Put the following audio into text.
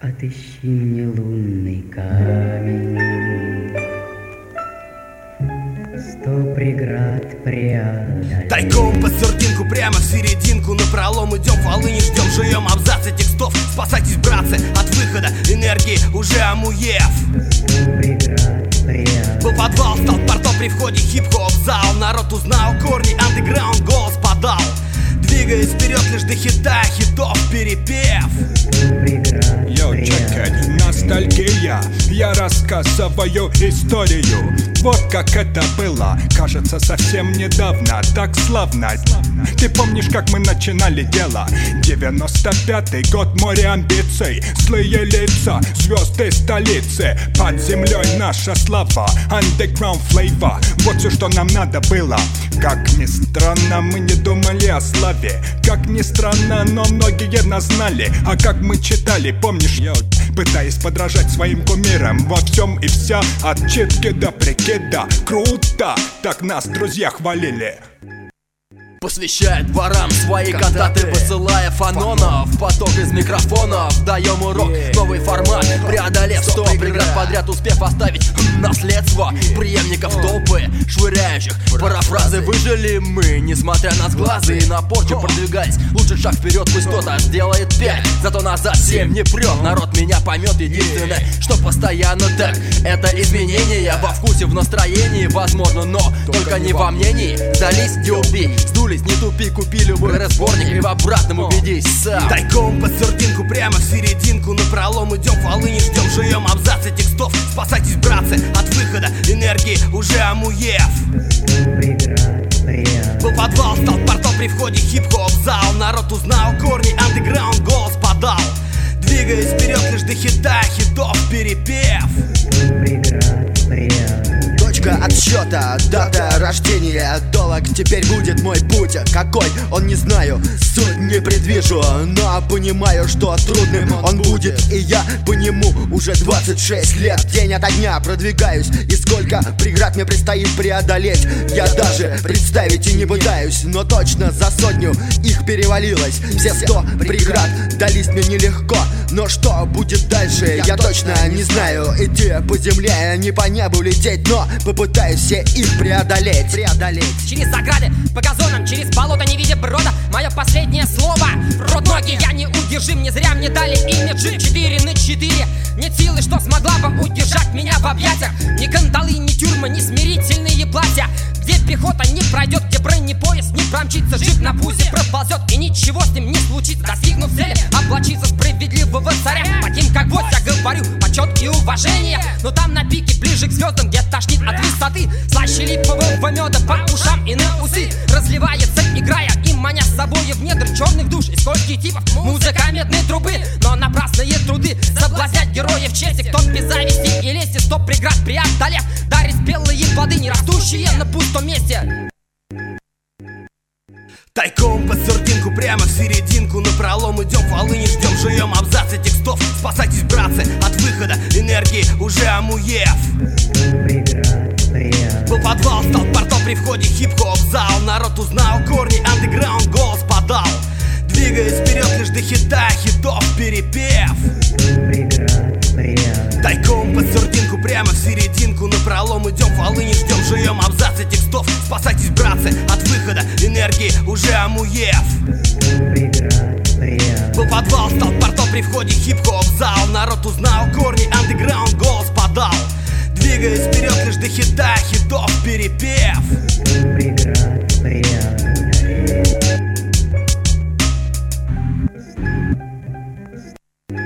Отыщи мне лунный камень, 100 преград преодолеть. Тайком под сердинку, прямо в серединку, напролом идем, волыни ждем, жуем абзацы текстов. Спасайтесь, братцы, от выхода энергии уже омуев. 100 преград преодолеть. Был подвал, стал портом при входе, хип-хоп зал. Народ узнал корни, андеграунд голос подал. Двигаясь вперед лишь до хита, хитов перепев. 100 преград Йоу, чекай, ностальгия. Я рассказываю историю. Вот как это было, кажется, совсем недавно. Так славно. Ты помнишь, как мы начинали дело? 95-й год, море амбиций, злые лица, звезды столицы. Под землей наша слава, underground flavor. Вот все, что нам надо было. Как ни странно, мы не думали о славе. Как ни странно, но многие нас знали. А как мы читали, помнишь, пытаясь подражать своим кумирам во всем и вся, от читки до прикида. Круто, так нас друзья хвалили. Посвящает дворам свои кантаты, высылая фанонов. Поток из микрофонов, даем урок, новый формат, преодолев 100 преград подряд, успев оставить наследство преемников толпы, швыряющих парафразы. Выжили мы, несмотря на сглазы и на порчу, продвигаясь. Лучший шаг вперед, пусть кто-то сделает 5, зато назад 7 не прет. Народ меня поймет, единственное, что постоянно так, это изменения во вкусе, в настроении, возможно, но только не во мнении. Сдались, не убей, сдулись, не тупи, купили ВР-сборник и в обратном убедись сам. Тайком под сердинку, прямо в серединку, напролом идем, волыни ждем, жуем абзацы текстов. Спасайтесь, братцы, от выхода энергии уже омуев. 100 преград преодолеть. Был подвал, стал портом при входе, хип-хоп зал. Народ узнал корни, андеграунд голос подал. Двигаясь вперед лишь до хита, хитов перепев. 100 преград преодолеть. Точка отсчета, дата рождения, долг теперь будет мой путь. Какой, он не знаю, суть не предвижу, но понимаю, что трудным он будет. И я по нему уже 26 лет, день ото дня продвигаюсь. И сколько преград мне предстоит преодолеть, я даже представить и не пытаюсь. Но точно за 100 их перевалилось. Все 100 преград дались мне нелегко, но что будет дальше, я точно не знаю. Идти по земле, не по небу лететь, но попытаюсь все их преодолеть. Через заграды, по газонам, через болото, не видя брода. Мое последнее слово, рот ноги, я не удержим. Не зря мне дали имя G, 4/4. Нет силы, что смогла бы удержать меня в объятиях. Ни кандалы, ни тюрьмы, ни смирительные платья. Где пехота не пройдет, где бронепоезд не промчится. Джип на пузе проползет, и ничего с ним не случится. Достигнув цели, облачиться справедливого царя. Таким, как вот, я говорю, почет и уважение. Но там на пике, ближе к звездам, где тошнит от высоты, слаще липового меда по ушам и на усы разливается, играя и маня с собой в недр черных душ и скольких типов. Музыка медной трубы, но напрасные труды соблазнять героев чести. Кто без зависти и лести 100 преград преодолев, дарит спелые плоды, не растущие на пустом месте. Тайком под сердинку, прямо в серединку, напролом идем, волыни ждем, жуем абзацы текстов. Спасайтесь, братцы, от выхода энергии уже омуев. 100 преград преодолеть. Был подвал, стал портом при входе, хип-хоп зал. Народ узнал корни, андеграунд голос подал. Двигаясь вперед лишь до хита, хитов перепев. 100 преград преодолеть. Тайком под сердинку, прямо в серединку, напролом идем, волыни ждем, жуем абзацы текстов. Спасайтесь, братцы, от выхода энергии уже омуев. 100 преград преодолеть. Был подвал, стал портом при входе, хип-хоп зал. Народ узнал корни, андеграунд голос подал. Двигаясь вперед лишь до хита, хитов перепев. 100 преград